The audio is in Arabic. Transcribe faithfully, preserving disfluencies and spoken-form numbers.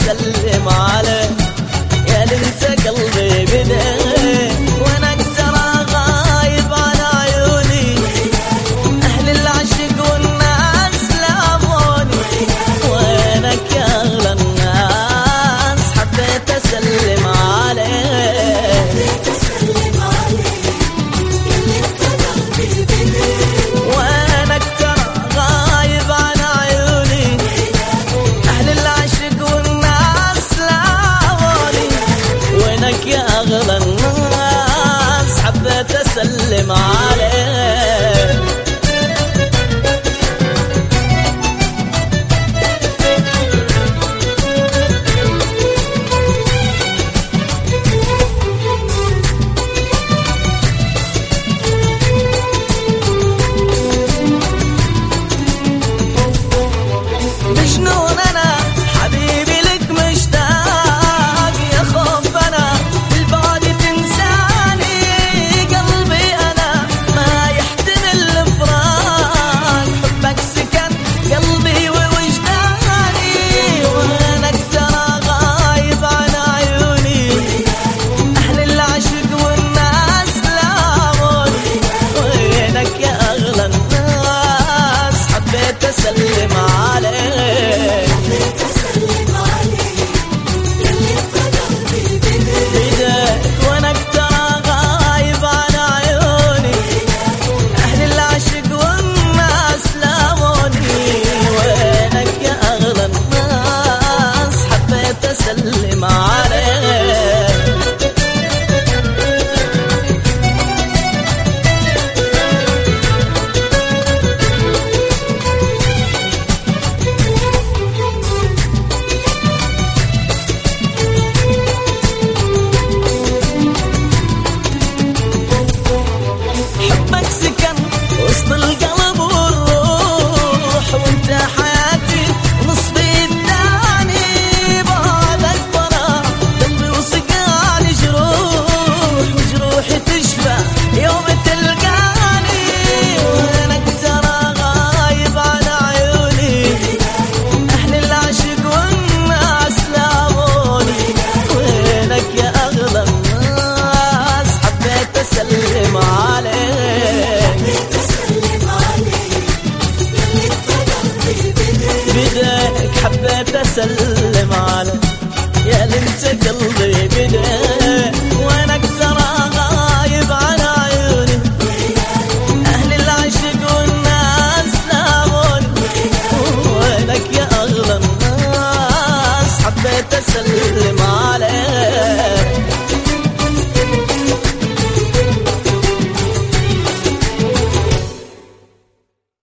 اسلم عليه يا اللي انت قلبي بديه وانا ترى غايب عن عيوني اهل العشق والناس لاموني وينك يا اغلى الناس حبيت اسلم عليه وينك ترى غايب عن عيوني اهل العشق والناس لاموني وينك يا اغلى الناس حبيت اسلم عليه مجنون انا حبيبي لك مشتاق يا خوف انا بالبعد تنساني قلبي انا ما يحتمل الفراق حبك سكن قلبي ووجداني وينك ترى غايب عن عيوني اهل العشق والناس لاموني وينك يا اغلى الناس حبيت اسلم عليه وينك ترى غايب عن عيوني اهل العشق والناس لاموني وينك يا اغلى الناس حبيت اسلم عليه حبك سكن وسط القلب والروح وانت حياتي نصفي الثاني بعدك برا قلبي وسقاني جروح وجروحي تشفى يوم تلقاني وينك ترى غايب عن عيوني اهل العشق والناس لاموني وينك يا اغلى الناس حبيت اسلم عليه بديك حبيت اسلم عليه يا اللي انت قلبي بديك